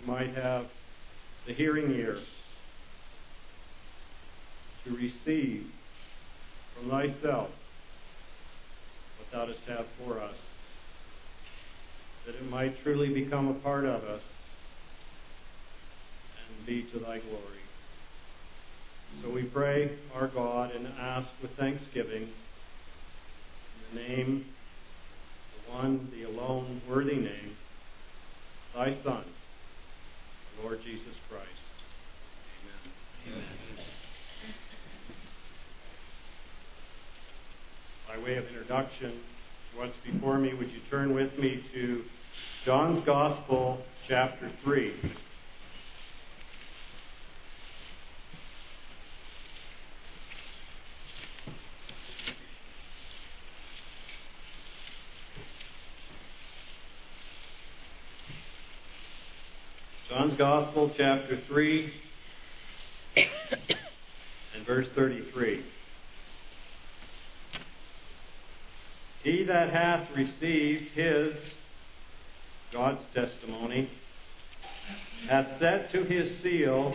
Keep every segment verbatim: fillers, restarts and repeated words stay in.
might have the hearing ear to receive from thyself what thou dost have for us, that it might truly become a part of us and be to thy glory. So we pray, our God, and ask with thanksgiving in the name, the one, the alone worthy name, thy Son, the Lord Jesus Christ. Amen. Amen. By way of introduction, what's before me, would you turn with me to John's Gospel, chapter three. John's Gospel, chapter three, and verse thirty-three. He that hath received his, God's testimony, hath set to his seal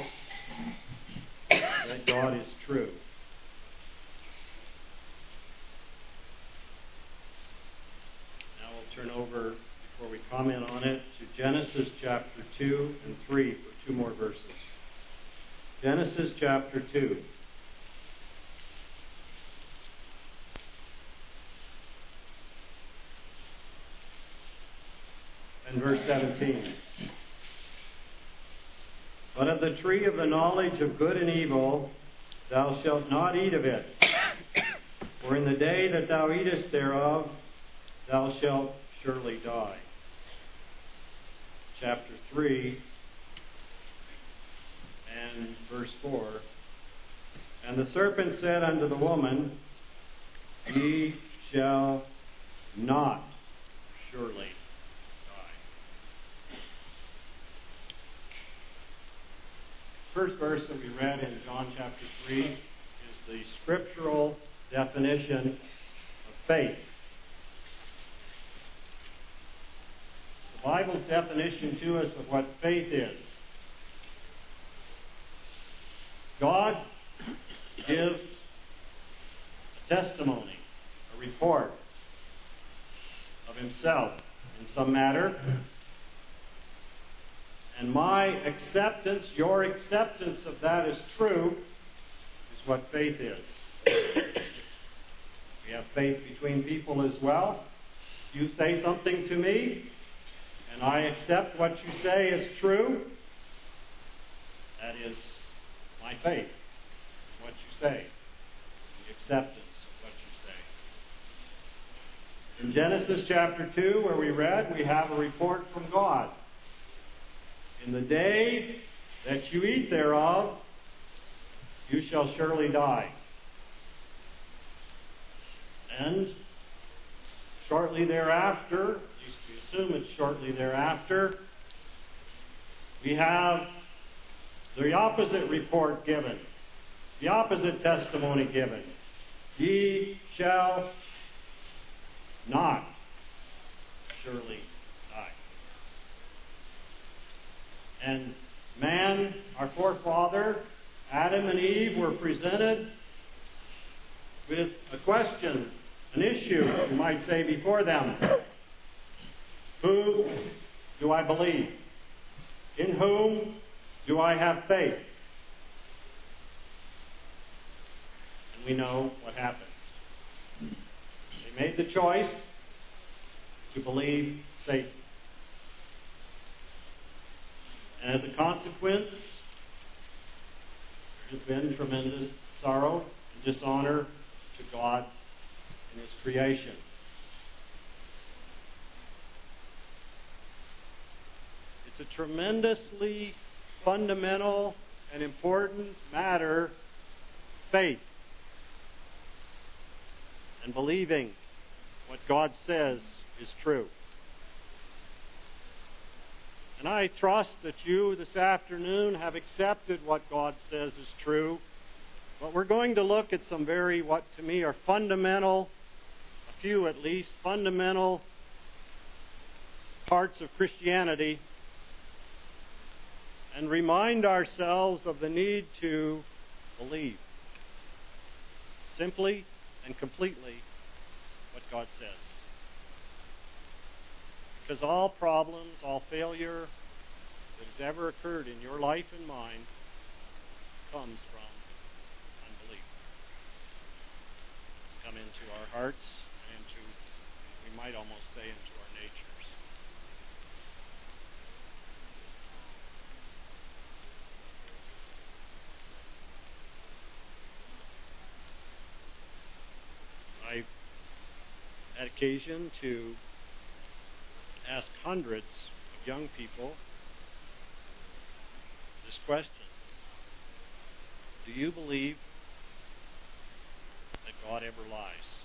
that God is true. Now we'll turn over, before we comment on it, to Genesis chapter two and three for two more verses. Genesis chapter two. And verse seventeen. But of the tree of the knowledge of good and evil thou shalt not eat of it, for in the day that thou eatest thereof thou shalt surely die. Chapter three and verse four. And the serpent said unto the woman, Ye shall not surely. First verse that we read in John chapter three is the scriptural definition of faith. It's the Bible's definition to us of what faith is. God gives a testimony, a report of himself in some matter. And my acceptance, your acceptance of that as true, is what faith is. We have faith between people as well. You say something to me, and I accept what you say as true. That is my faith, what you say, the acceptance of what you say. In Genesis chapter two, where we read, we have a report from God. In the day that you eat thereof, you shall surely die. And shortly thereafter, at least we assume it's shortly thereafter, we have the opposite report given, the opposite testimony given. Ye shall not surely die. And man, our forefather, Adam and Eve, were presented with a question, an issue, you might say, before them. Who do I believe? In whom do I have faith? And we know what happened. They made the choice to believe Satan. And as a consequence, there has been tremendous sorrow and dishonor to God and his creation. It's a tremendously fundamental and important matter, faith, and believing what God says is true. And I trust that you this afternoon have accepted what God says is true. But we're going to look at some very, what to me are fundamental, a few at least, fundamental parts of Christianity and remind ourselves of the need to believe simply and completely what God says. Because all problems, all failure that has ever occurred in your life and mine comes from unbelief. It's come into our hearts and into, we might almost say, into our natures. I've had occasion to ask hundreds of young people this question: do you believe that God ever lies?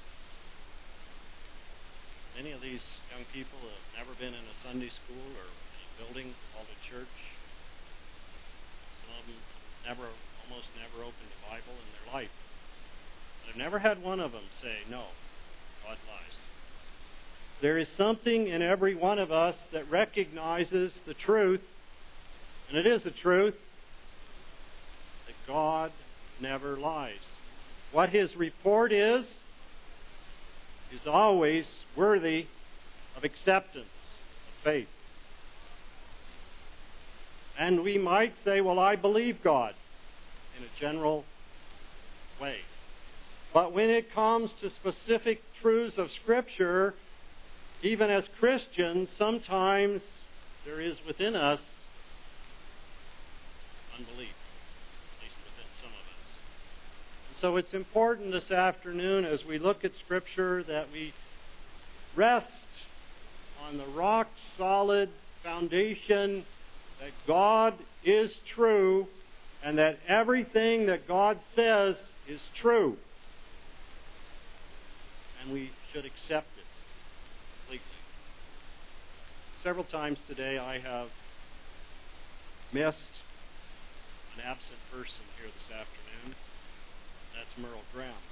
Many of these young people have never been in a Sunday school or a building called a church. Some of them never, almost never opened a Bible in their life. I've never had one of them say, no, God lies. There is something in every one of us that recognizes the truth, and it is the truth, that God never lies. What His report is, is always worthy of acceptance, of faith. And we might say, well, I believe God in a general way. But when it comes to specific truths of Scripture, even as Christians, sometimes there is within us unbelief, at least within some of us. And so it's important this afternoon, as we look at Scripture, that we rest on the rock-solid foundation that God is true and that everything that God says is true. And we should accept it completely. Several times today I have missed an absent person here this afternoon. That's Merle Graham.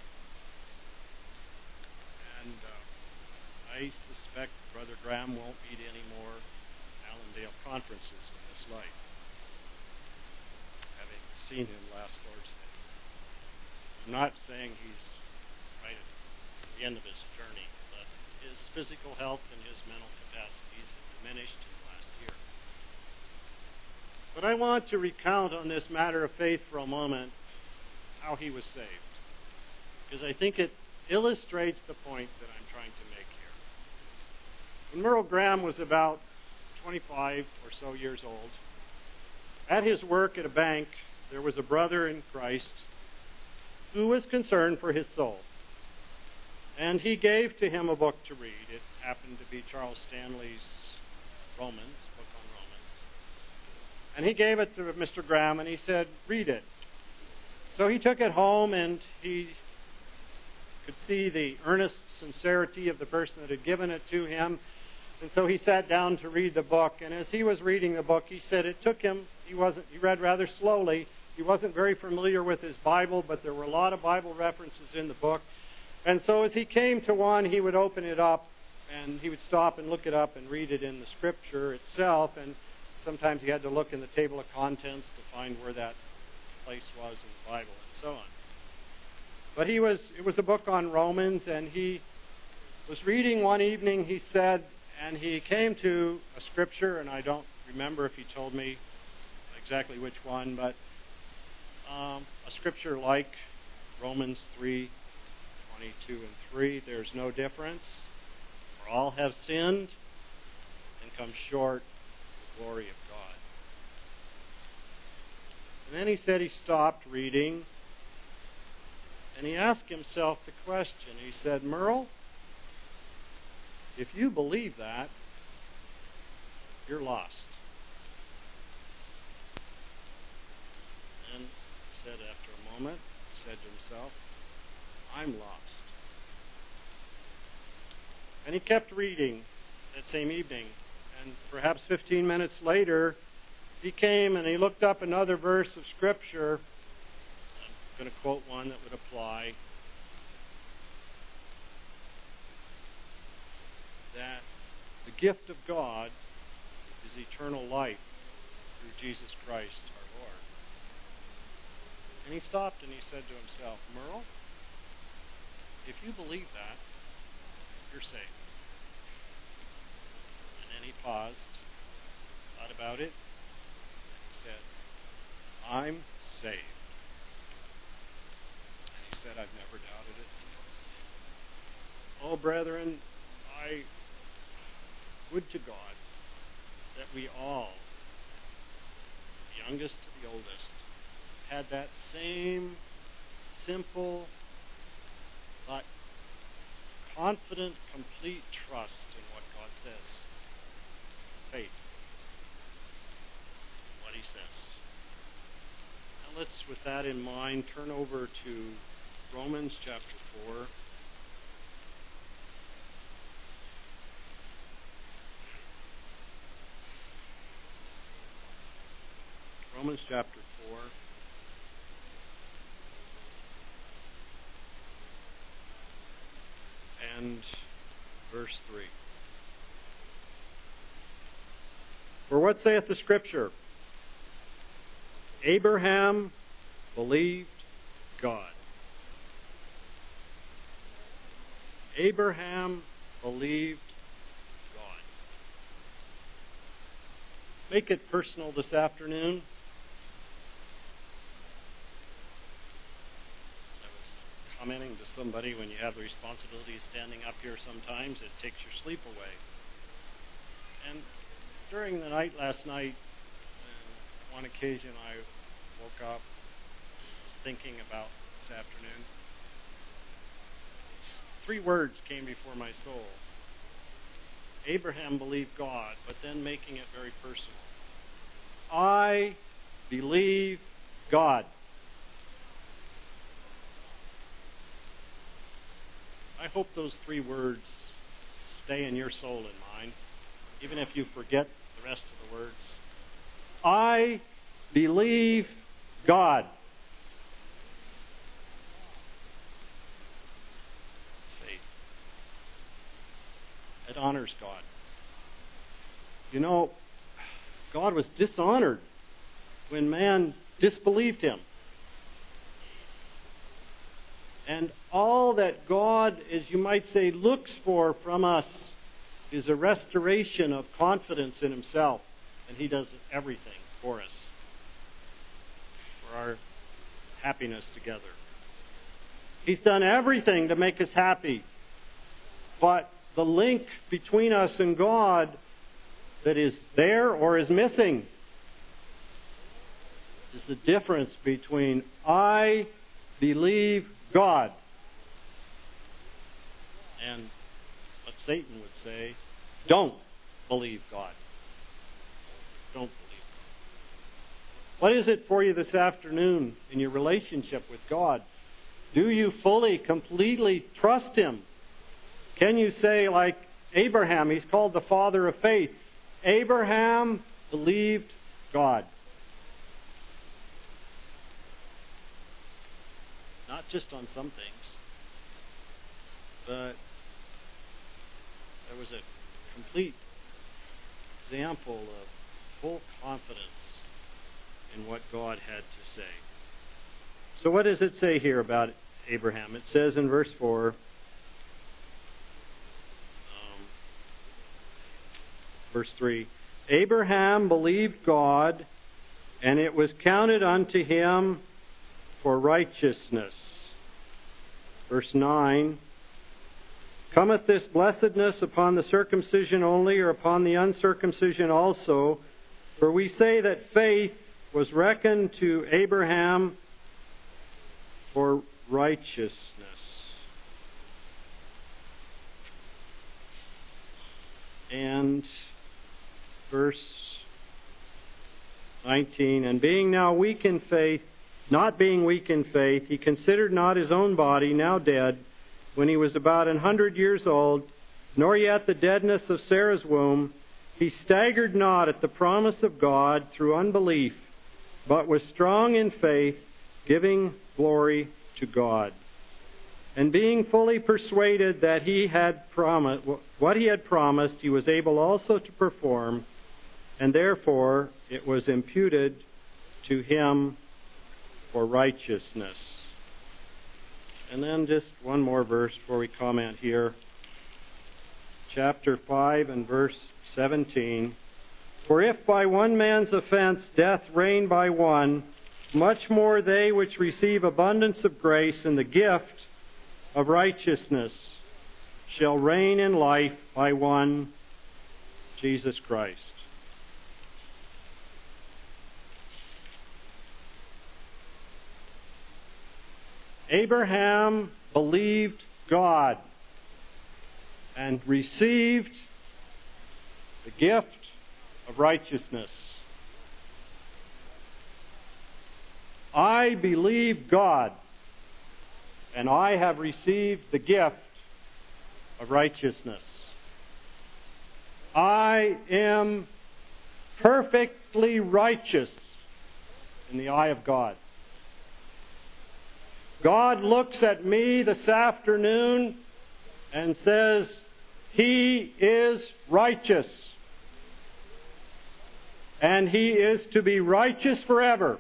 And uh, I suspect Brother Graham won't be to any more Allendale conferences in his life, having seen him last Lord's Day. I'm not saying he's right at the end of his journey, but his physical health and his mental capacities have diminished in the last year. But I want to recount on this matter of faith for a moment how he was saved, because I think it illustrates the point that I'm trying to make here. When Merle Graham was about twenty-five or so years old, at his work at a bank, there was a brother in Christ who was concerned for his soul. And he gave to him a book to read. It happened to be Charles Stanley's Romans, book on Romans. And he gave it to Mister Graham, and he said, read it. So he took it home, and he could see the earnest sincerity of the person that had given it to him. And so he sat down to read the book. And as he was reading the book, he said it took him, he wasn't, he read rather slowly. He wasn't very familiar with his Bible, but there were a lot of Bible references in the book. And so as he came to one, he would open it up, and he would stop and look it up and read it in the Scripture itself. And sometimes he had to look in the table of contents to find where that place was in the Bible, and so on. But he was, it was a book on Romans, and he was reading one evening, he said, and he came to a Scripture, and I don't remember if he told me exactly which one, but um, a Scripture like Romans three, twenty-two and three, there's no difference, for all have sinned and come short of the glory of God. And then he said he stopped reading, and he asked himself the question. He said, Merle, if you believe that, you're lost. And he said after a moment, he said to himself, I'm lost. And he kept reading that same evening. And perhaps fifteen minutes later, he came and he looked up another verse of Scripture. I'm going to quote one that would apply. That the gift of God is eternal life through Jesus Christ our Lord. And he stopped and he said to himself, Merle, if you believe that, you're saved. And then he paused, thought about it, and he said, I'm saved. And he said, I've never doubted it since. Oh, brethren, I would to God that we all, the youngest to the oldest, had that same simple but confident, complete trust in what God says. Faith. What he says. Now let's, with that in mind, turn over to Romans chapter four. Romans chapter four. And verse three. For what saith the Scripture? Abraham believed God. Abraham believed God. Make it personal this afternoon. Commenting to somebody, when you have the responsibility of standing up here sometimes, it takes your sleep away. And during the night last night, uh, on occasion I woke up and was thinking about this afternoon. Three words came before my soul. Abraham believed God, but then making it very personal. I believe God. I hope those three words stay in your soul and mine, even if you forget the rest of the words. I believe God. It's faith. It honors God. You know, God was dishonored when man disbelieved him. And all that God, as you might say, looks for from us is a restoration of confidence in himself. And he does everything for us, for our happiness together. He's done everything to make us happy. But the link between us and God that is there or is missing is the difference between I believe God and what Satan would say, don't believe God. Don't believe God. What is it for you this afternoon in your relationship with God? Do you fully, completely trust him? Can you say, like Abraham, he's called the father of faith, Abraham believed God. Not just on some things, but there was a complete example of full confidence in what God had to say. So what does it say here about Abraham? It says in verse four, um, verse three, Abraham believed God, and it was counted unto him for righteousness. Verse nine, cometh this blessedness upon the circumcision only, or upon the uncircumcision also? For we say that faith was reckoned to Abraham for righteousness. And verse nineteen, and being now weak in faith, not being weak in faith, he considered not his own body, now dead, when he was about an hundred years old, nor yet the deadness of Sarah's womb. He staggered not at the promise of God through unbelief, but was strong in faith, giving glory to God. And being fully persuaded that he had promised what he had promised, he was able also to perform. and therefore it was imputed to him for righteousness. And then just one more verse before we comment here. Chapter five and verse seventeen. For if by one man's offense death reigned by one, much more they which receive abundance of grace and the gift of righteousness shall reign in life by one, Jesus Christ. Abraham believed God and received the gift of righteousness. I believe God, and I have received the gift of righteousness. I am perfectly righteous in the eye of God. God looks at me this afternoon and says, He is righteous. And He is to be righteous forever.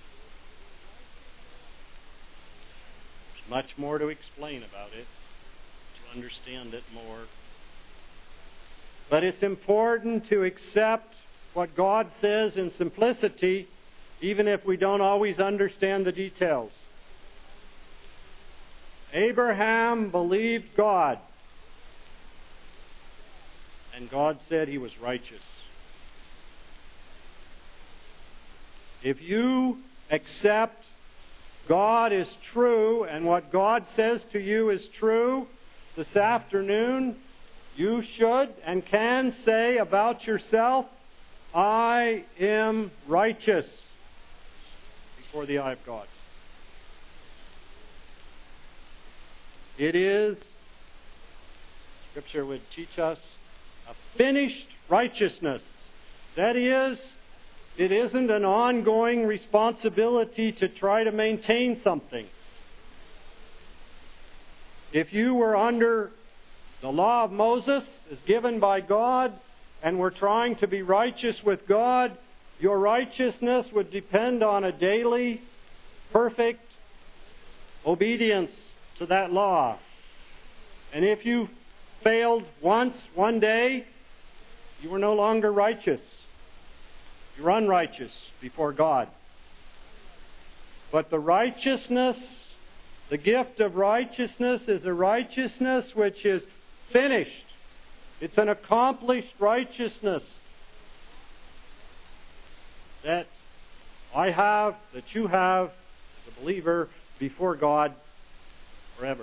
There's much more to explain about it, to understand it more. But it's important to accept what God says in simplicity, even if we don't always understand the details. Abraham believed God, and God said he was righteous. If you accept God is true and what God says to you is true this afternoon, you should and can say about yourself, I am righteous before the eye of God. It is, Scripture would teach us, a finished righteousness. That is, it isn't an ongoing responsibility to try to maintain something. If you were under the law of Moses as given by God and were trying to be righteous with God, your righteousness would depend on a daily, perfect obedience to that law. And if you failed once, one day, you were no longer righteous. You're unrighteous before God. But the righteousness, the gift of righteousness, is a righteousness which is finished. It's an accomplished righteousness that I have, that you have, as a believer, before God forever.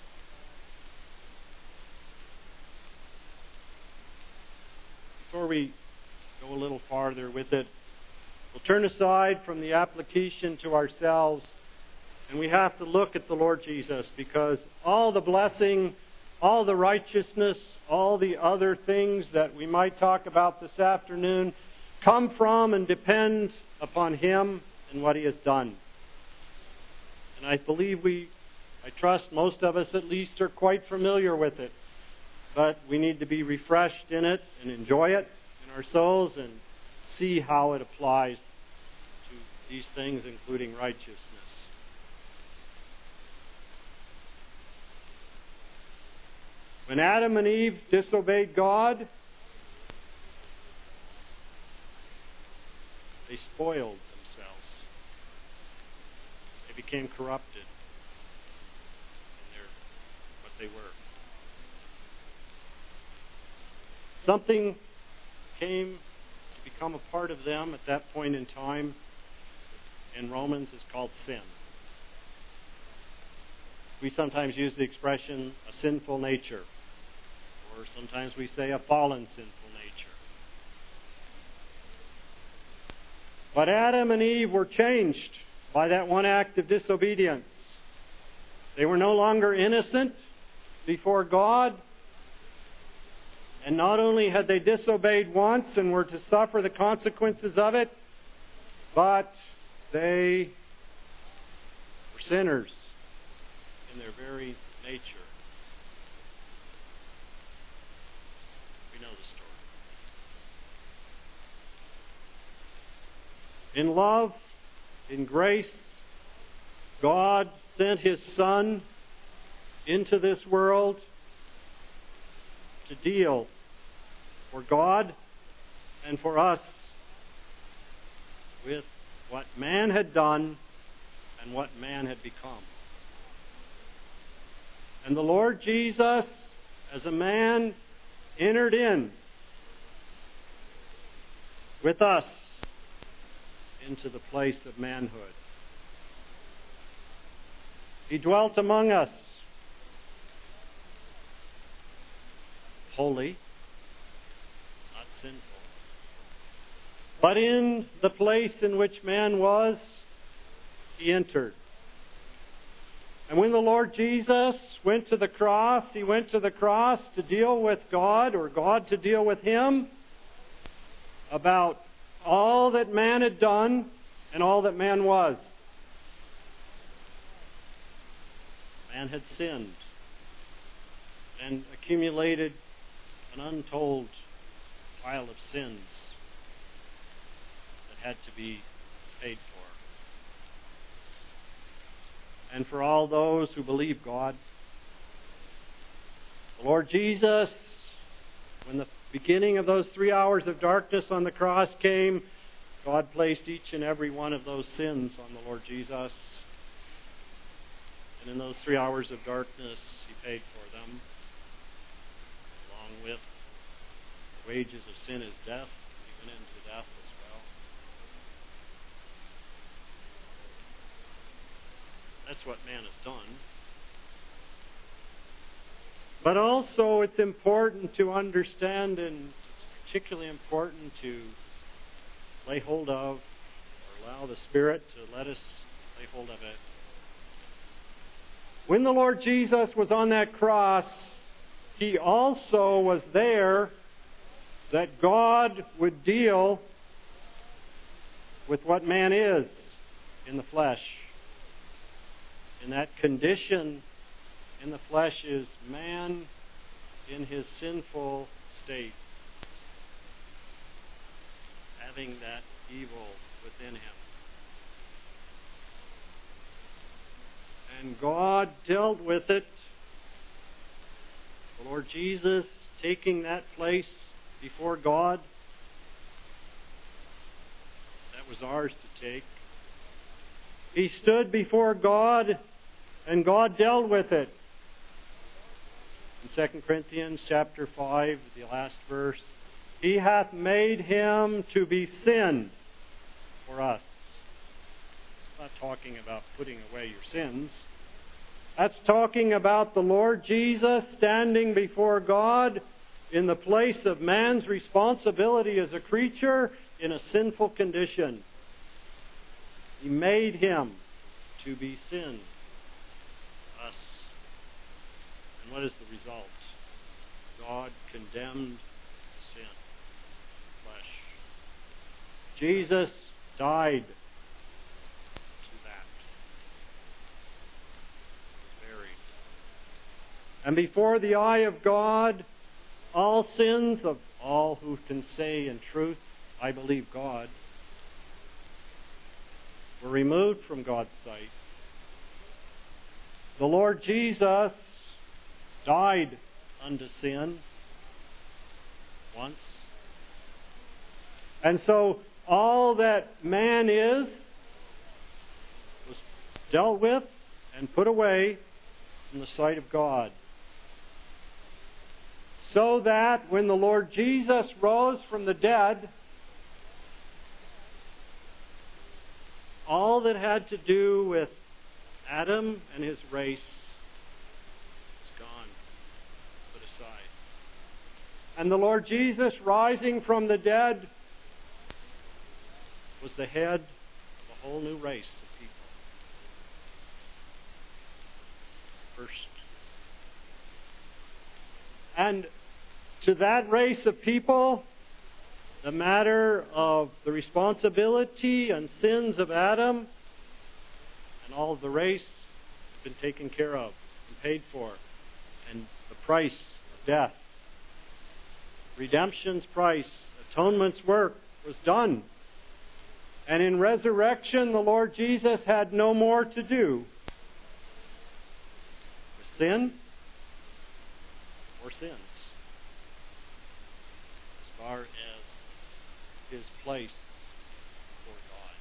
Before we go a little farther with it, we'll turn aside from the application to ourselves, and we have to look at the Lord Jesus, because all the blessing, all the righteousness, all the other things that we might talk about this afternoon come from and depend upon Him and what He has done. And I believe we, I trust most of us at least are quite familiar with it. But we need to be refreshed in it and enjoy it in our souls and see how it applies to these things, including righteousness. When Adam and Eve disobeyed God, they spoiled themselves. They became corrupted in their, what they were. Something came to become a part of them at that point in time. In Romans, is called sin. We sometimes use the expression a sinful nature, or sometimes we say a fallen sinful nature. But Adam and Eve were changed by that one act of disobedience. They were no longer innocent before God. And not only had they disobeyed once and were to suffer the consequences of it, but they were sinners in their very nature. We know the story. In love, in grace, God sent His Son into this world to deal for God and for us with what man had done and what man had become. And the Lord Jesus, as a man, entered in with us into the place of manhood. He dwelt among us, holy, not sinful. But in the place in which man was, He entered. And when the Lord Jesus went to the cross, He went to the cross to deal with God, or God to deal with Him, about all that man had done and all that man was. Man had sinned and accumulated an untold pile of sins that had to be paid for. And for all those who believe God, the Lord Jesus, when the beginning of those three hours of darkness on the cross came, God placed each and every one of those sins on the Lord Jesus. And in those three hours of darkness, He paid for them, along with the wages of sin is death. He went into death as well. That's what man has done. But also it's important to understand, and it's particularly important to lay hold of, or allow the Spirit to let us lay hold of it. When the Lord Jesus was on that cross, He also was there that God would deal with what man is in the flesh. And that condition in the flesh is man in his sinful state, having that evil within him. And God dealt with it. The Lord Jesus taking that place before God, that was ours to take. He stood before God, and God dealt with it. In Second Corinthians chapter five, the last verse, He hath made Him to be sin for us. It's not talking about putting away your sins. That's talking about the Lord Jesus standing before God in the place of man's responsibility as a creature in a sinful condition. He made Him to be sin. Us. And what is the result? God condemned sin. Flesh. Jesus died to that. He was buried. And before the eye of God, all sins of all who can say in truth, I believe God, were removed from God's sight. The Lord Jesus died unto sin once. And so all that man is was dealt with and put away from the sight of God. So that when the Lord Jesus rose from the dead, all that had to do with Adam and his race is gone, put aside. And the Lord Jesus, rising from the dead, was the head of a whole new race of people. First. And to that race of people, the matter of the responsibility and sins of Adam and all of the race has been taken care of and paid for. And the price of death, redemption's price, atonement's work was done. And in resurrection, the Lord Jesus had no more to do with sin or sins as far as his place before God.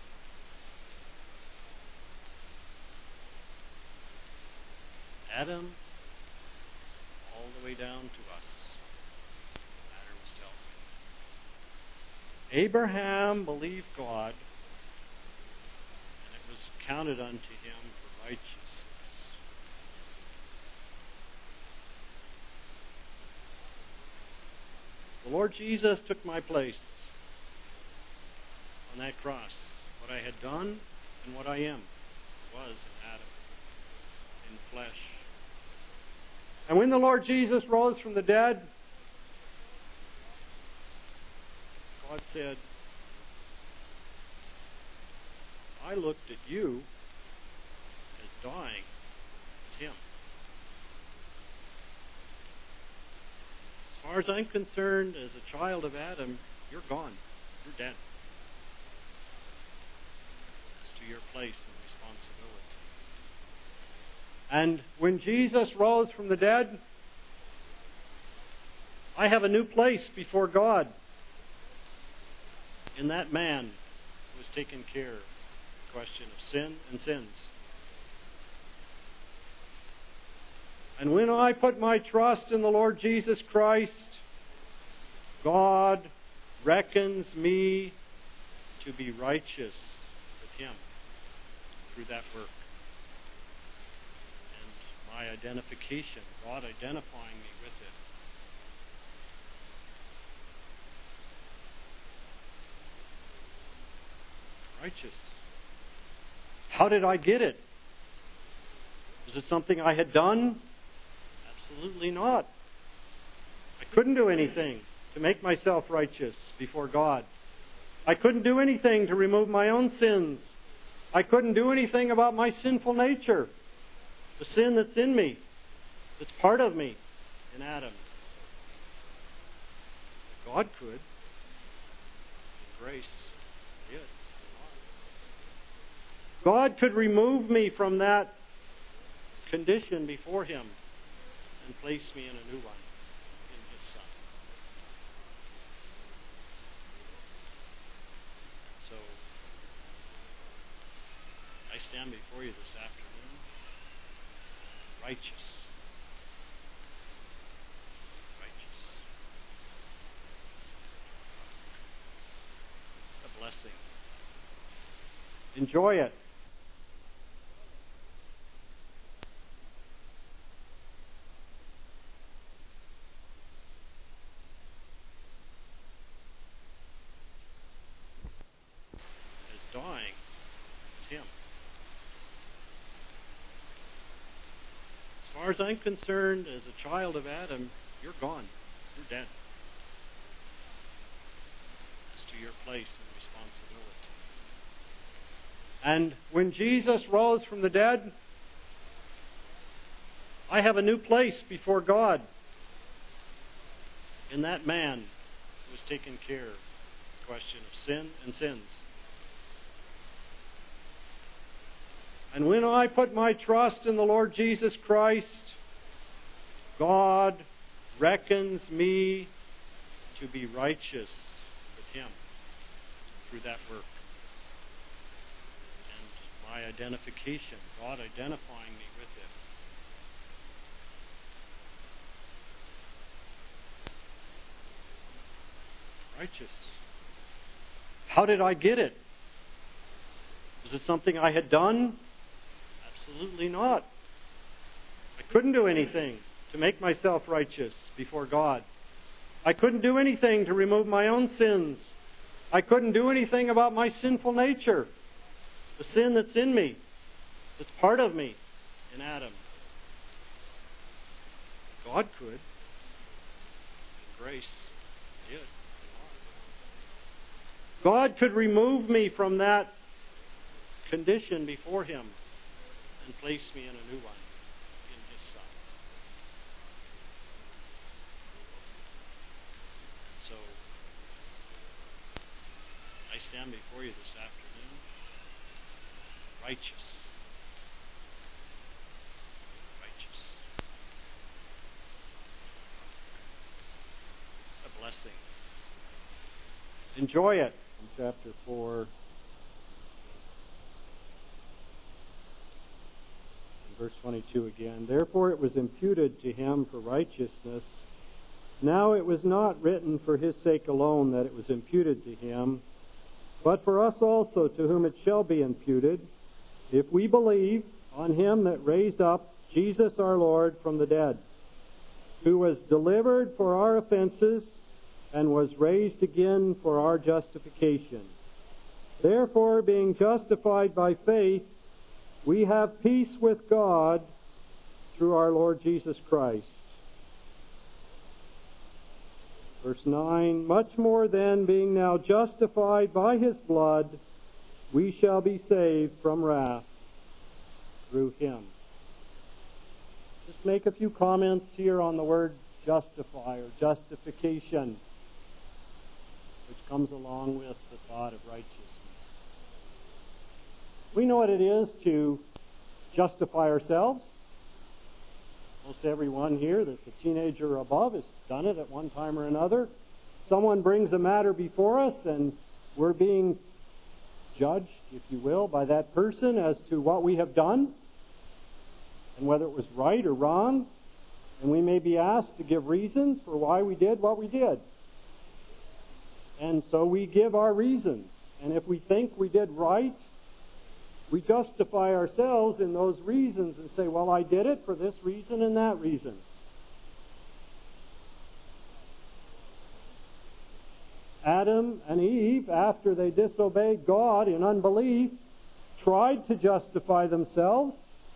Adam, all the way down to us, the matter was dealt with. Abraham believed God, and it was counted unto him for righteousness. The Lord Jesus took my place on that cross. What I had done and what I am was in Adam, in flesh. And when the Lord Jesus rose from the dead, God said, I looked at you as dying as him. As far as I'm concerned, as a child of Adam, you're gone. You're dead. As to your place and responsibility. And when Jesus rose from the dead, I have a new place before God. In that man who has taken care of the question of sin and sins. And when I put my trust in the Lord Jesus Christ, God reckons me to be righteous with him through that work. And my identification, God identifying me with it. Righteous. How did I get it? Was it something I had done? Absolutely not. I couldn't do anything to make myself righteous before God. I couldn't do anything to remove my own sins. I couldn't do anything about my sinful nature, the sin that's in me, that's part of me in Adam. God could. In grace, he did. God could remove me from that condition before him and place me in a new one in his Son. So, I stand before you this afternoon righteous. Righteous. A blessing. Enjoy it. Dying is him. As far as I'm concerned, as a child of Adam, you're gone. You're dead. As to your place and responsibility. And when Jesus rose from the dead, I have a new place before God. In that man who has taken care of the question of sin and sins. And when I put my trust in the Lord Jesus Christ, God reckons me to be righteous with him through that work. And my identification, God identifying me with it. Righteous. How did I get it? Was it something I had done? Absolutely not. I couldn't do anything to make myself righteous before God. I couldn't do anything to remove my own sins. I couldn't do anything about my sinful nature, the sin that's in me, that's part of me in Adam. God could. In grace, he did. God could remove me from that condition before him and place me in a new one in his Son. And so, I stand before you this afternoon righteous. Righteous. A blessing. Enjoy it. In chapter four, verse twenty-two again. Therefore it was imputed to him for righteousness. Now it was not written for his sake alone that it was imputed to him, but for us also, to whom it shall be imputed, if we believe on him that raised up Jesus our Lord from the dead, who was delivered for our offenses and was raised again for our justification. Therefore, being justified by faith, we have peace with God through our Lord Jesus Christ. Verse nine, much more then, being now justified by his blood, we shall be saved from wrath through him. Just make a few comments here on the word justify or justification, which comes along with the thought of righteousness. We know what it is to justify ourselves. Most everyone here that's a teenager or above has done it at one time or another. Someone brings a matter before us and we're being judged, if you will, by that person as to what we have done and whether it was right or wrong. And we may be asked to give reasons for why we did what we did. And so we give our reasons. And if we think we did right, we justify ourselves in those reasons and say, well, I did it for this reason and that reason. Adam and Eve, after they disobeyed God in unbelief, tried to justify themselves.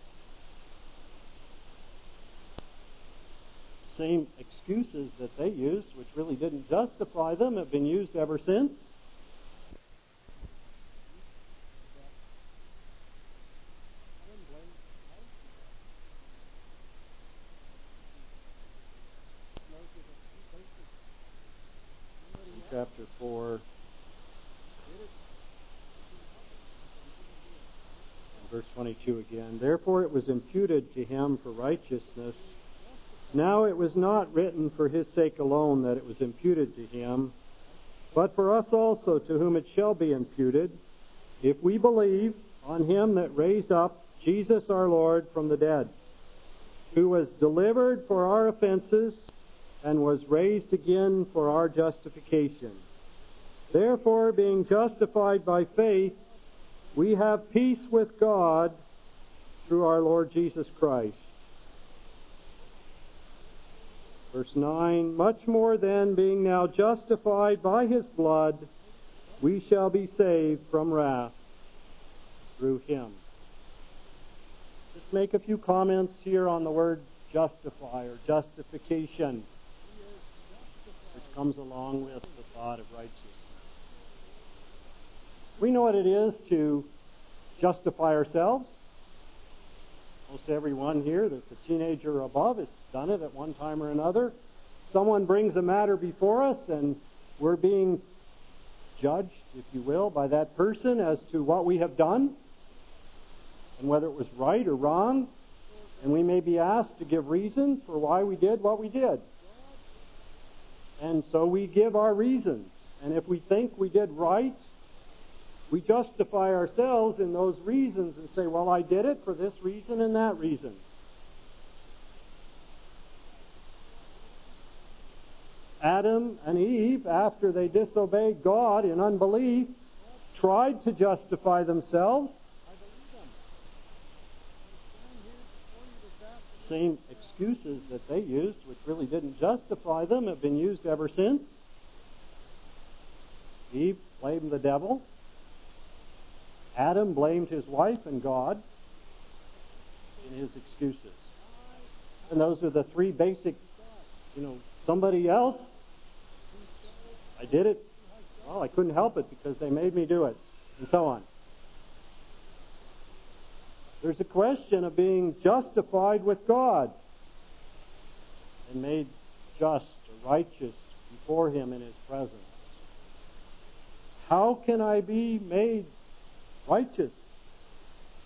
Same excuses that they used, which really didn't justify them, have been used ever since. Chapter four, verse twenty-two again. Therefore it was imputed to him for righteousness. Now it was not written for his sake alone that it was imputed to him, but for us also, to whom it shall be imputed, if we believe on him that raised up Jesus our Lord from the dead, who was delivered for our offenses and was raised again for our justification. Therefore, being justified by faith, we have peace with God through our Lord Jesus Christ. Verse nine, much more then, being now justified by his blood, we shall be saved from wrath through him. Just make a few comments here on the word justify or justification, which comes along with the thought of righteousness. We know what it is to justify ourselves. Most everyone here that's a teenager or above has done it at one time or another. Someone brings a matter before us and we're being judged, if you will, by that person as to what we have done and whether it was right or wrong. And we may be asked to give reasons for why we did what we did. And so we give our reasons. And if we think we did right, we justify ourselves in those reasons and say, well, I did it for this reason and that reason. Adam and Eve, after they disobeyed God in unbelief, tried to justify themselves. Same excuses that they used, which really didn't justify them, have been used ever since. Eve blamed the devil. Adam blamed his wife and God in his excuses. And those are the three basic, you know, somebody else. I did it. Well, I couldn't help it because they made me do it. And so on. There's a question of being justified with God and made just or righteous before him in his presence. How can I be made righteous?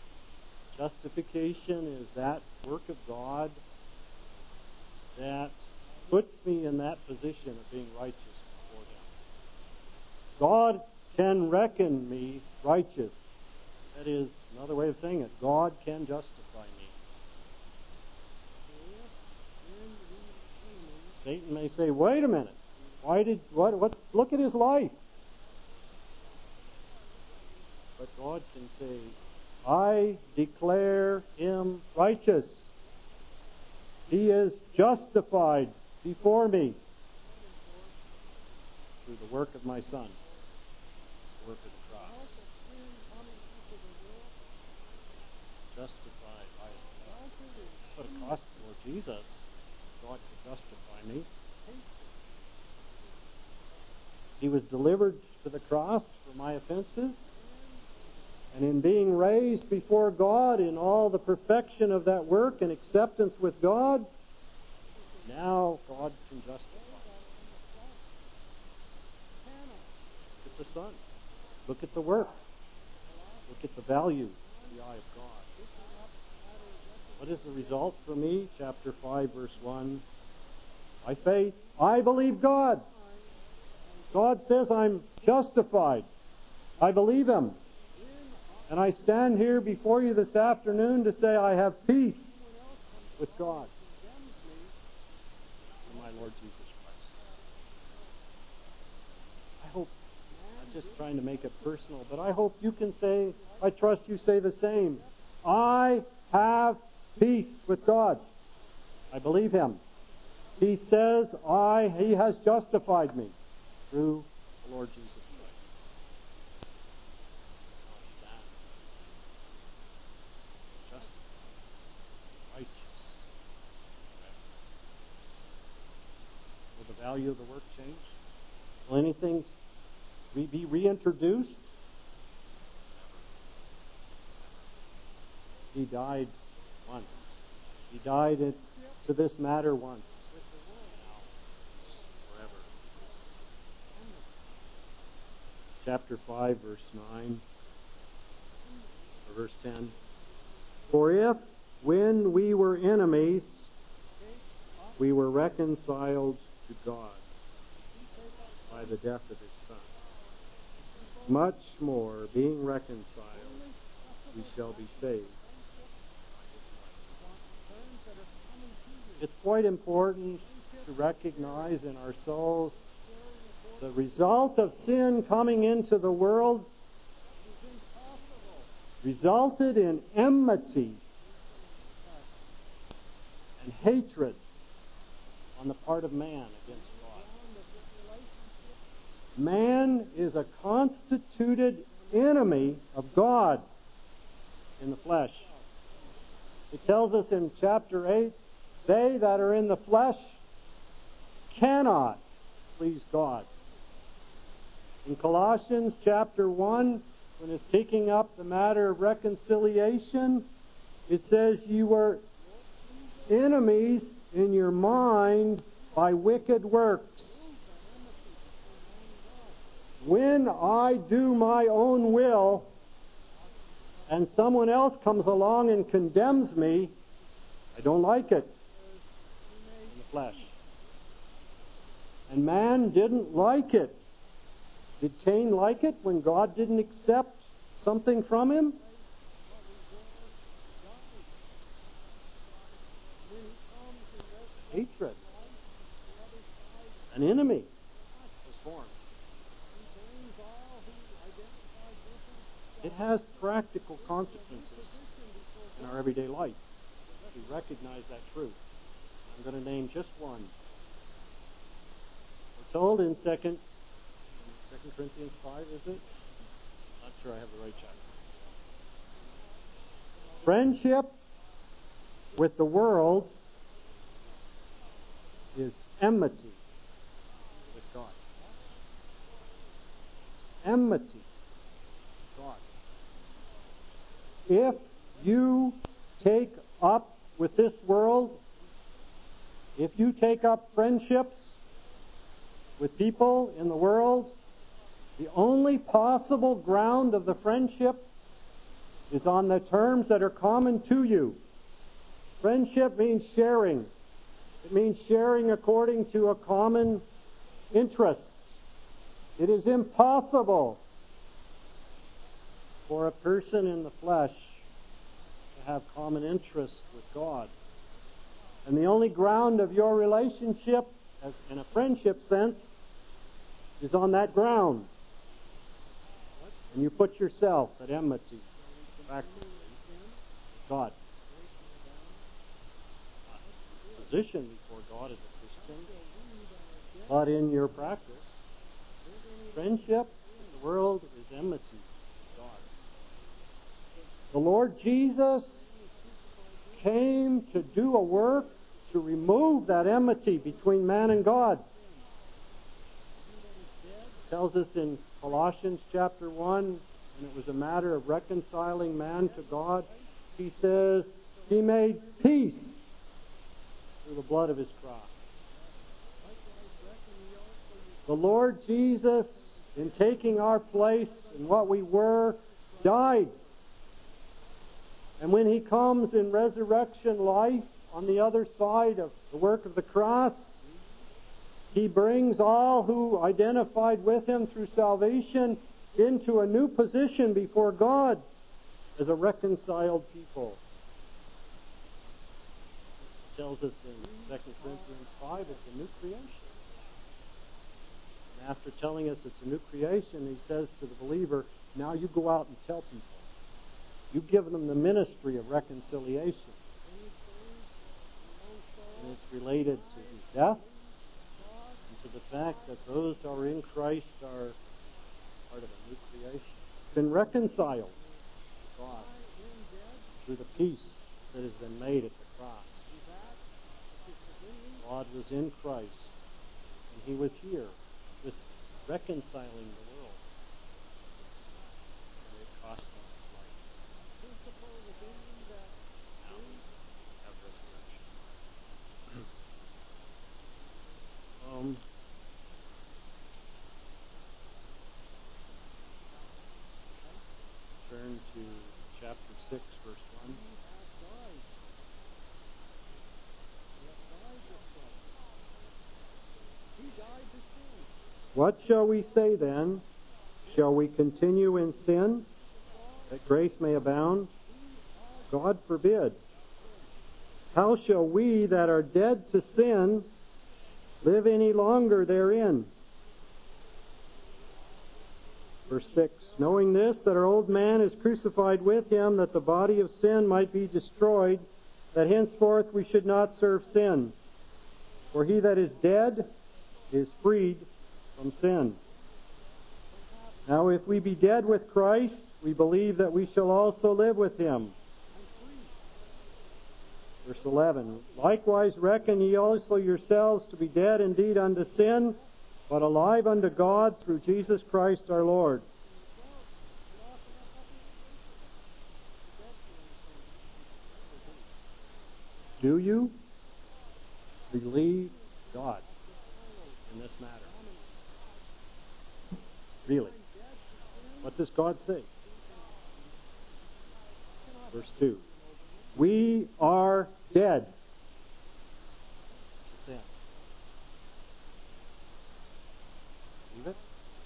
Justification is that work of God that puts me in that position of being righteous before Him. God can reckon me righteous. That is another way of saying it. God can justify me. Satan may say, "Wait a minute. Why did what? What? Look at his life." But God can say, "I declare him righteous. He is justified before me through the work of my Son, the work of the cross." Justified by His blood. That's what it cost the Lord Jesus. God could justify me. He was delivered to the cross for my offenses. And in being raised before God in all the perfection of that work and acceptance with God, now God can justify me. Look at the Son. Look at the work. Look at the value in the eye of God. What is the result for me? Chapter five, verse one. By faith, I believe God. God says I'm justified. I believe Him. And I stand here before you this afternoon to say I have peace with God in my Lord Jesus Christ. I hope, I'm just trying to make it personal, but I hope you can say, I trust you say the same. I have peace with God. I believe Him. He says I, He has justified me through the Lord Jesus Christ. I stand justified, righteous. Will the value of the work change? Will anything re- be reintroduced? He died once. He died it, to this matter once. Now, forever. Chapter five, verse nine, or verse ten. For if, when we were enemies, we were reconciled to God by the death of His Son, much more, being reconciled, we shall be saved. It's quite important to recognize in our souls the result of sin coming into the world resulted in enmity and hatred on the part of man against God. Man is a constituted enemy of God in the flesh. It tells us in chapter eight, they that are in the flesh cannot please God. In Colossians chapter one, when it's taking up the matter of reconciliation, it says you were enemies in your mind by wicked works. When I do my own will and someone else comes along and condemns me, I don't like it. In the flesh. And man didn't like it. Did Cain like it when God didn't accept something from him? Hatred. An enemy was formed. It has practical consequences in our everyday life. We recognize that truth. I'm going to name just one. We're told in second, second Corinthians five, is it? I'm not sure I have the right chapter. Friendship with the world is enmity with God. Enmity with God. If you take up with this world, if you take up friendships with people in the world, the only possible ground of the friendship is on the terms that are common to you. Friendship means sharing. It means sharing according to a common interest. It is impossible for a person in the flesh to have common interest with God. And the only ground of your relationship, as in a friendship sense, is on that ground. And you put yourself at enmity, practically, with God. Position before God as a Christian, but in your practice, friendship with the world is enmity with God. The Lord Jesus came to do a work to remove that enmity between man and God. It tells us in Colossians chapter one, and it was a matter of reconciling man to God. He says, He made peace through the blood of His cross. The Lord Jesus, in taking our place in what we were, died. And when He comes in resurrection life on the other side of the work of the cross, He brings all who identified with Him through salvation into a new position before God as a reconciled people. It tells us in Second Corinthians five it's a new creation. And after telling us it's a new creation, He says to the believer, now you go out and tell people. You give them the ministry of reconciliation. And it's related to His death and to the fact that those who are in Christ are part of a new creation. It's been reconciled to God through the peace that has been made at the cross. God was in Christ, and He was here with reconciling the world. And it cost Him His life. Now we have resurrection. um, turn to chapter six, verse one. What shall we say then? Shall we continue in sin, that grace may abound? God forbid. How shall we that are dead to sin live any longer therein? Verse six, knowing this, that our old man is crucified with Him, that the body of sin might be destroyed, that henceforth we should not serve sin. For he that is dead is freed from sin. Now if we be dead with Christ, we believe that we shall also live with Him. Verse eleven, likewise reckon ye also yourselves to be dead indeed unto sin, but alive unto God through Jesus Christ our Lord. Do you believe God in this matter? Really? What does God say? Verse two. We are dead to sin. Believe it?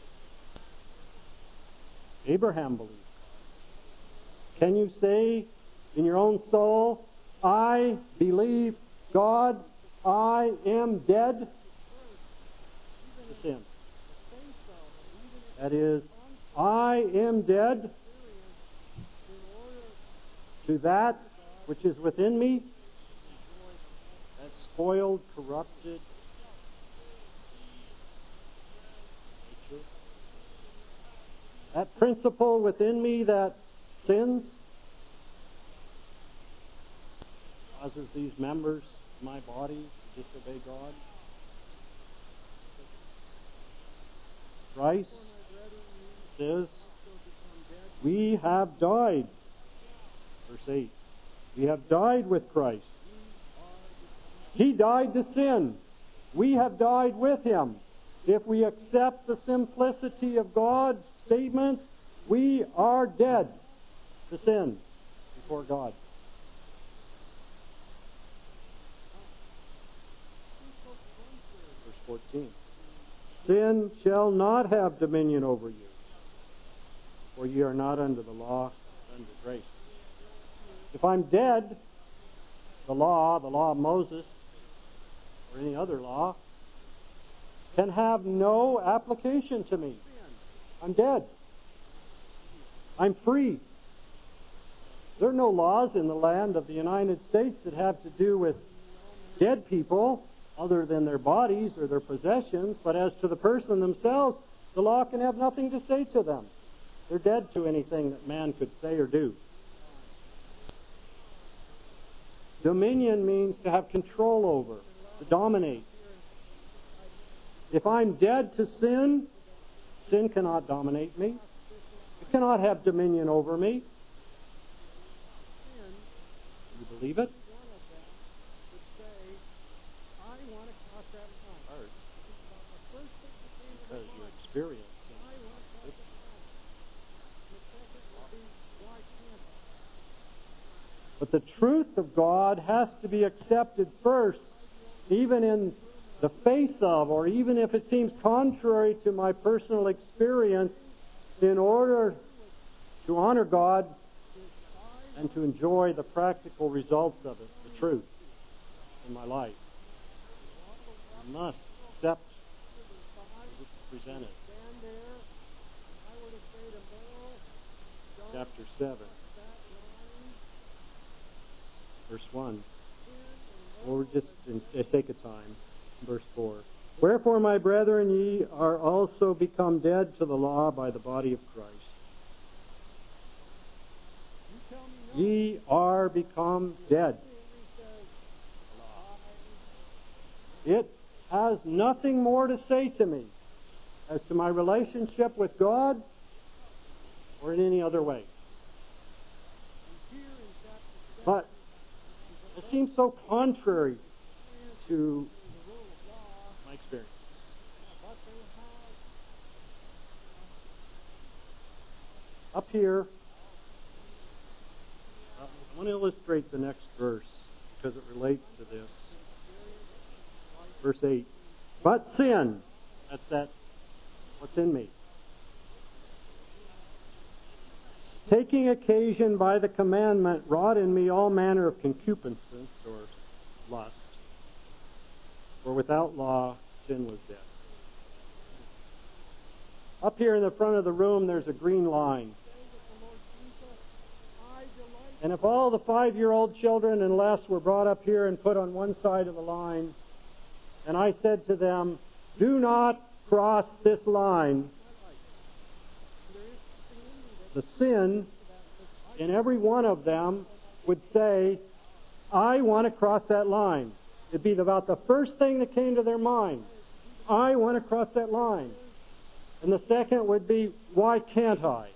Abraham believed God. Can you say in your own soul, I believe God, I am dead to sin? That is, I am dead to that which is within me, that spoiled, corrupted nature, that principle within me that sins, causes these members of my body to disobey God. Christ says, we have died. Verse eight. We have died with Christ. He died to sin. We have died with Him. If we accept the simplicity of God's statements, we are dead to sin before God. Verse fourteen. Sin shall not have dominion over you, for ye are not under the law, but under grace. If I'm dead, the law, the law of Moses, or any other law, can have no application to me. I'm dead. I'm free. There are no laws in the land of the United States that have to do with dead people other than their bodies or their possessions, but as to the person themselves, the law can have nothing to say to them. They're dead to anything that man could say or do. Dominion means to have control over, to dominate. If I'm dead to sin, sin cannot dominate me. It cannot have dominion over me. Do you believe it? Because you experience sin. But the truth of God has to be accepted first, even in the face of, or even if it seems contrary to my personal experience, in order to honor God and to enjoy the practical results of it, the truth in my life. I must accept as it's presented. Chapter seven, verse one. Or just in the sake of time, verse four. Wherefore, my brethren, ye are also become dead to the law by the body of Christ. Ye are become dead. It has nothing more to say to me as to my relationship with God or in any other way. But it seems so contrary to my experience. Up here, uh, I want to illustrate the next verse because it relates to this. Verse eight. But sin, that's that, what's in me. Taking occasion by the commandment, wrought in me all manner of concupiscence or lust. For without law, sin was death. Up here in the front of the room, there's a green line. And if all the five-year-old children and less were brought up here and put on one side of the line, and I said to them, do not cross this line, the sin in every one of them would say, I want to cross that line. It'd be about the first thing that came to their mind. I want to cross that line. And the second would be, why can't I?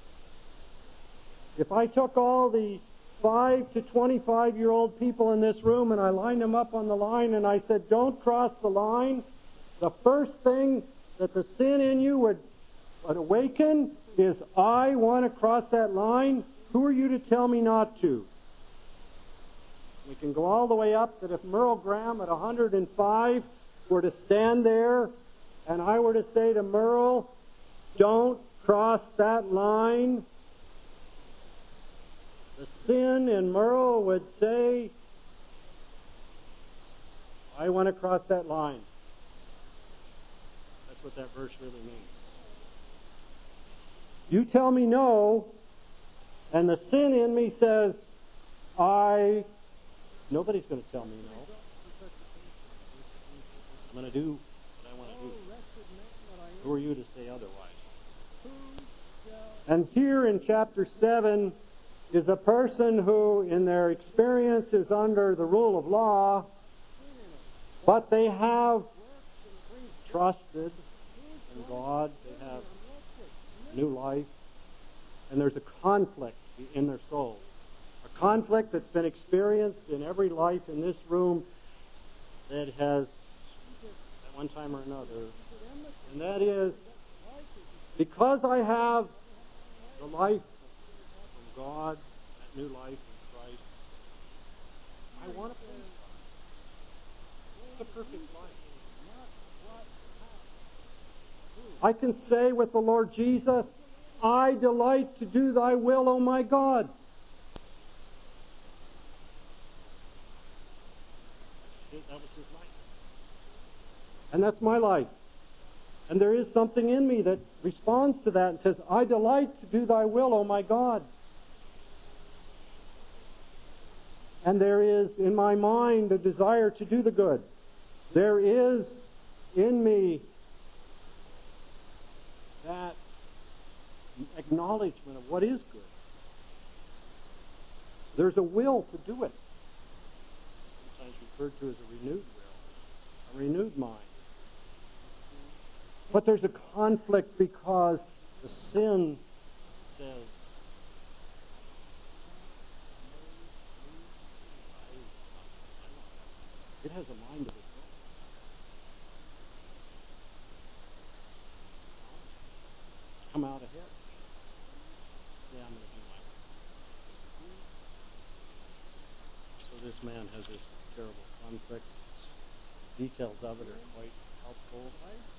If I took all the five to twenty-five-year-old people in this room and I lined them up on the line and I said, don't cross the line, the first thing that the sin in you would, would awaken is, I want to cross that line. Who are you to tell me not to? We can go all the way up that if Merle Graham at one hundred five were to stand there and I were to say to Merle, don't cross that line, the sin in Merle would say, I want to cross that line. That's what that verse really means. You tell me no, and the sin in me says, I... Nobody's going to tell me no. I'm going to do what I want to do. Who are you to say otherwise? And here in chapter seven is a person who, in their experience, is under the rule of law, but they have trusted in God. They have new life, and there's a conflict in their souls. A conflict that's been experienced in every life in this room that has, at one time or another, and that is, because I have the life from God, that new life in Christ, I want to please God. It's a perfect life. I can say with the Lord Jesus, I delight to do thy will, O my God. That was his life. And that's my life. And there is something in me that responds to that and says, I delight to do thy will, O my God. And there is in my mind a desire to do the good. There is in me that acknowledgement of what is good. There's a will to do it. Sometimes referred to as a renewed will, a renewed mind. But there's a conflict because the sin says, it has a mind of its own. Come out ahead. Say, I'm going to do my will. So this man has this terrible conflict. Details of it are quite helpful.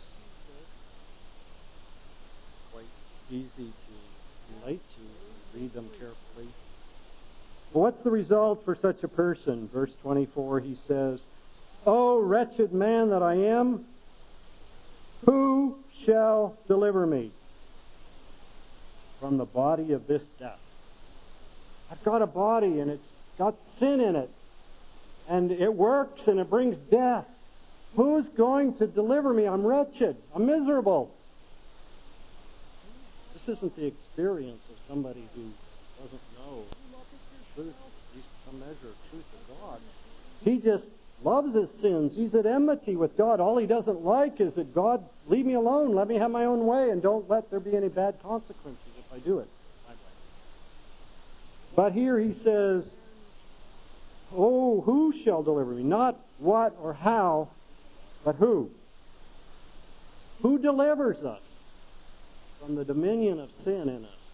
Quite easy to relate to and read them carefully. Well, what's the result for such a person? Verse twenty-four, he says, O wretched man that I am, who shall deliver me from the body of this death? I've got a body and it's got sin in it. And it works and it brings death. Who's going to deliver me? I'm wretched. I'm miserable. This isn't the experience of somebody who doesn't know truth, at least some measure of truth of God. He just loves his sins. He's at enmity with God. All he doesn't like is that God, leave me alone. Let me have my own way and don't let there be any bad consequences if I do it my way. But here he says, oh, who shall deliver me? Not what or how, but who? Who delivers us from the dominion of sin in us?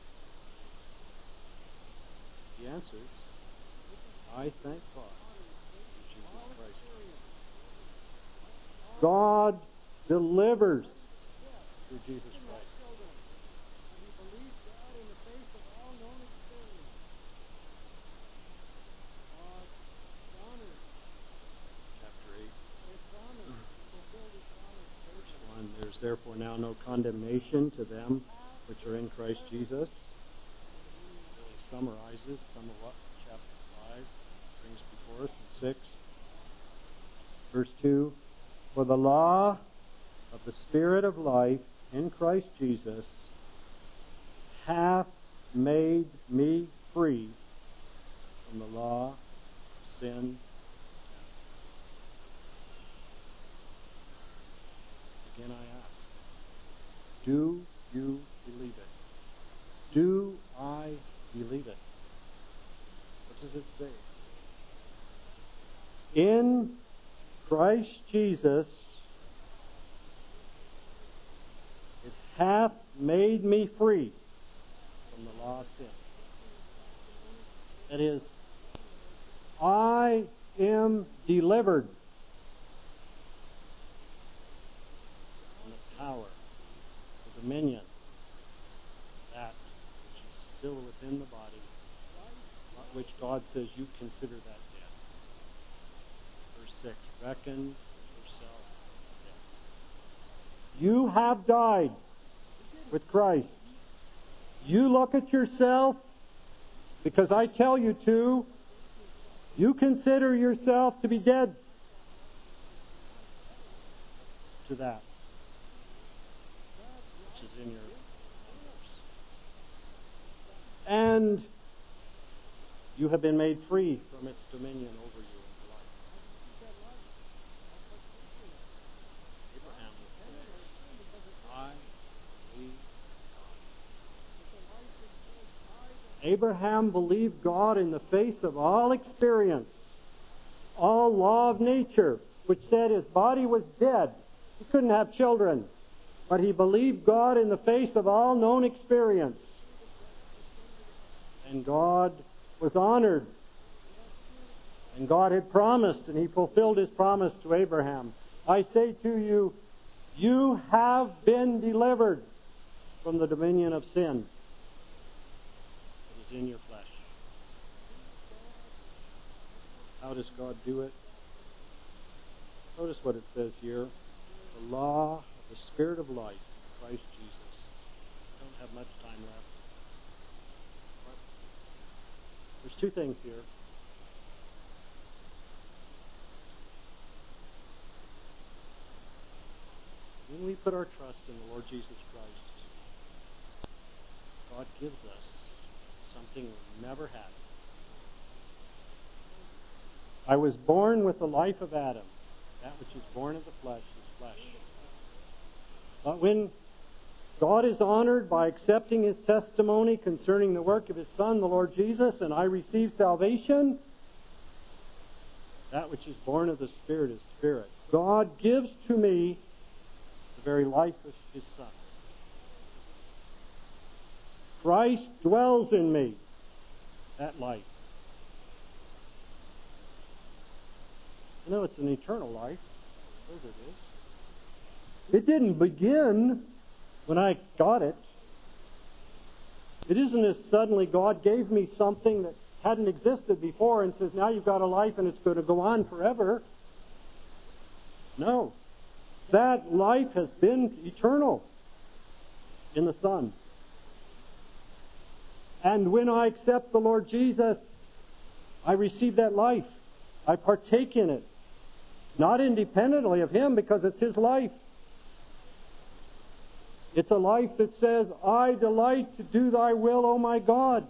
The answer is, I thank God through Jesus Christ. God delivers through Jesus Christ. Chapter eight. Verse one, there's therefore now no condemnation to them which are in Christ Jesus. Summarizes some of what chapter five brings before us in six. Verse two, for the law of the Spirit of life in Christ Jesus hath made me free from the law of sin and death. Again I ask, do you believe it? Do I believe it? What does it say? In Christ Jesus, it hath made me free from the law of sin. That is, I am delivered from the power, the dominion, that which is still within the body, which God says you consider that dead. Verse six, reckon yourself dead. You have died with Christ. You look at yourself, because I tell you to, you consider yourself to be dead to that which is in your and you have been made free from its dominion over you in life. Abraham would say, I believe God. Abraham believed God in the face of all experience, all law of nature, which said his body was dead. He couldn't have children. But he believed God in the face of all known experience. And God was honored. And God had promised, and He fulfilled His promise to Abraham. I say to you, you have been delivered from the dominion of sin that is in your flesh. How does God do it? Notice what it says here. The law of the Spirit of life in Christ Jesus. I don't have much time left. There's two things here. When we put our trust in the Lord Jesus Christ, God gives us something we've never had. I was born with the life of Adam. That which is born of the flesh is flesh. But when God is honored by accepting His testimony concerning the work of His Son, the Lord Jesus, and I receive salvation, that which is born of the Spirit is Spirit. God gives to me the very life of His Son. Christ dwells in me, that life. You know, it's an eternal life. It says it is. It didn't begin when I got it. It isn't as suddenly God gave me something that hadn't existed before and says, now you've got a life and it's going to go on forever. No. That life has been eternal in the Son. And when I accept the Lord Jesus, I receive that life. I partake in it. Not independently of Him, because it's His life. It's a life that says, I delight to do Thy will, O my God.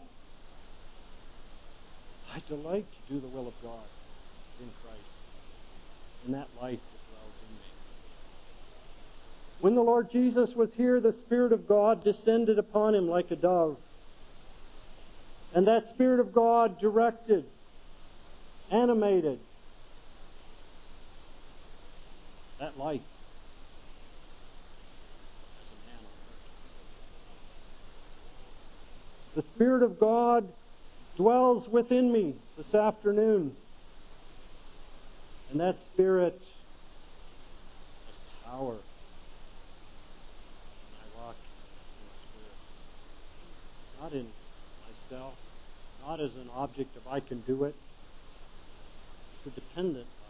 I delight to do the will of God in Christ. In that life that dwells in me. When the Lord Jesus was here, the Spirit of God descended upon Him like a dove. And that Spirit of God directed, animated that life as a man on earth. The Spirit of God dwells within me this afternoon. And that Spirit has power. And I walk in the Spirit. Not in myself, not as an object of I can do it. It's a dependent life.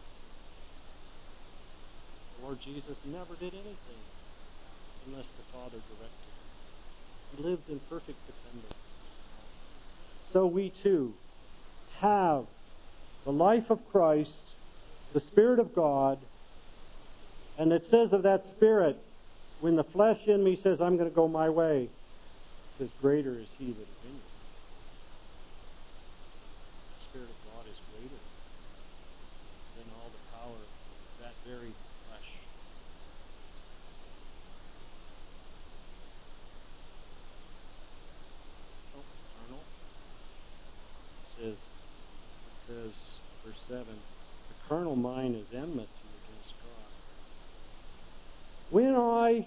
The Lord Jesus never did anything unless the Father directed him. He lived in perfect dependence. So we too have the life of Christ, the Spirit of God, and it says of that Spirit, when the flesh in me says, I'm going to go my way, it says, greater is He that is in you. The Spirit of God is greater than all the power of that very flesh. Oh, carnal. It says, it says, verse seven, the carnal mind is enmity against God. When I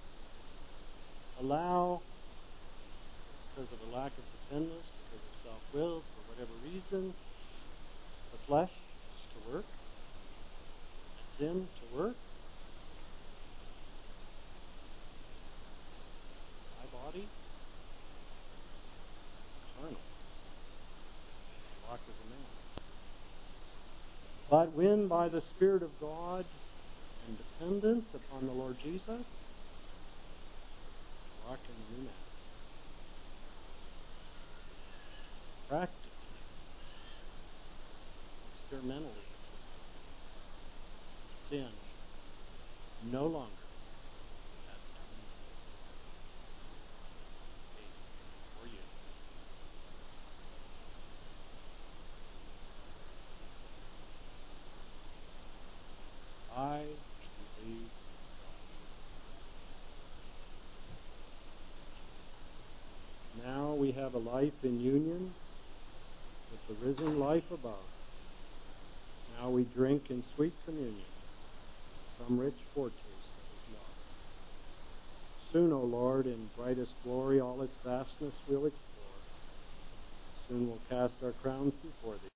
allow, because of a lack of dependence, because of self-will, for whatever reason, the flesh to work, sin to work, my body, carnal, walk as a man. But when by the Spirit of God and dependence upon the Lord Jesus, walk in the new man. Practically, experimentally, sin no longer has dominion for you. I believe God. Now we have a life in union with the risen life above. Now we drink in sweet communion some rich foretaste of His love. Soon, O Lord, in brightest glory, all its vastness we'll explore. soon we'll cast our crowns before thee.